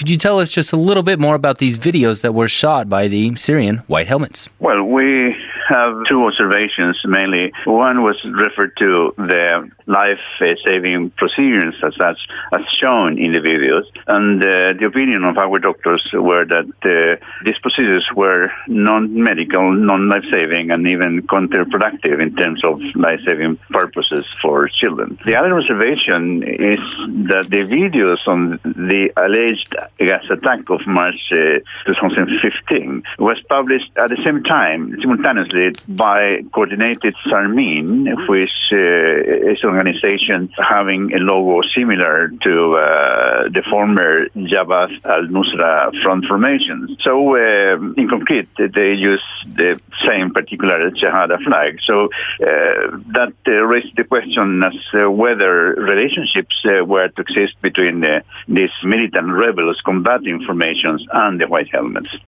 Could you tell us just a little bit more about these videos that were shot by the Syrian White Helmets? Well, we have two observations mainly. One was referred to the life-saving procedures as shown in the videos. And the opinion of our doctors were that these procedures were non-medical, non-life-saving, and even counterproductive in terms of life-saving purposes for children. The other observation is that the videos on the alleged gas attack of March 2015 was published at the same time, simultaneously, by Coordinated Sarmin, which is an organization having a logo similar to the former Jabhat al-Nusra front formation. So, in concrete, they use the same particular Shahada flag. So that raised the question as whether relationships were to exist between these militant rebels combating formations and the White Helmets.